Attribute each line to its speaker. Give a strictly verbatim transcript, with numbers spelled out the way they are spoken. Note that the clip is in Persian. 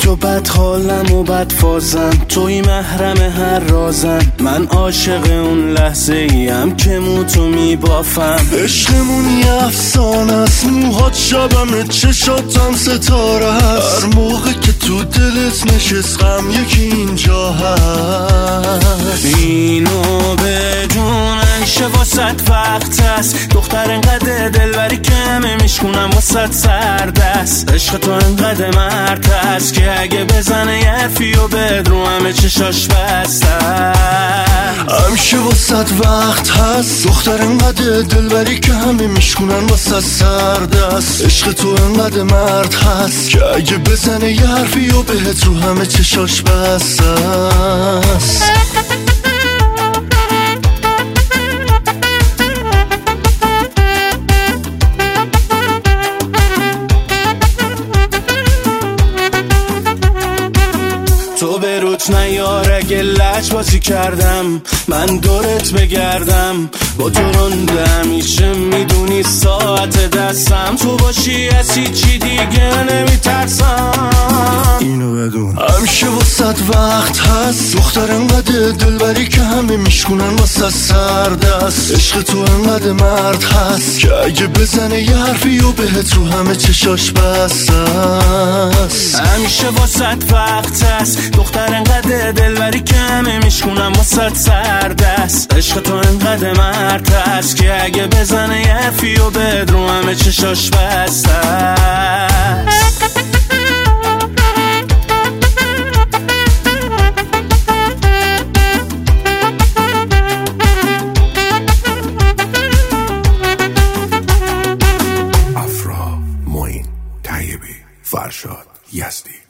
Speaker 1: تو بد حالم و بد فازم، توی محرم هر رازم، من عاشق اون لحظه ایم که مو تو میبافم.
Speaker 2: عشقمون یه افسانه است، موهات شبمه چشاتم ستاره هست، هر موقع که تو دلت نشست غم یکی اینجا هست.
Speaker 1: اینو بدون انشه واسط وقت هست، دختر انقدر دلبری که همه میشکنم واسط سردست. عشق تو انقدر مرد هست که اگه بزنه یه حرفی و بدرو همه چشاش بسته.
Speaker 2: همیشه واسط وقت هست، دختر انقدر دلبری که همه میشکنن واسط سردست. عشق تو انقدر مرد هست که اگه بزنه یه حرفی و بهت رو همه چشاش بسته است.
Speaker 1: تو به روت نیار اگه لج بازی کردم، من دورت بگردم با تو رنده همیشه میدونی ساعت دستم، تو باشی از هیچی دیگه نمیترسم.
Speaker 2: اینو بدون همیشه واسط وقت هست، دختر انقدر دلبری که همه میشکنن واسط سردست. عشق تو انقدر مرد هست که اگه بزنه یه حرفی و بهت رو همه چشاش بسته است.
Speaker 1: همیشه واسط وقت هست، دختر انقدر دلبری که همه میشکنم واسط سردست. عشق تو انقدر مرد هست که اگه بزنه یه حرفی و بدرو همه چشاش بسته است.
Speaker 3: افرا معین طیبی فرشاد یزدی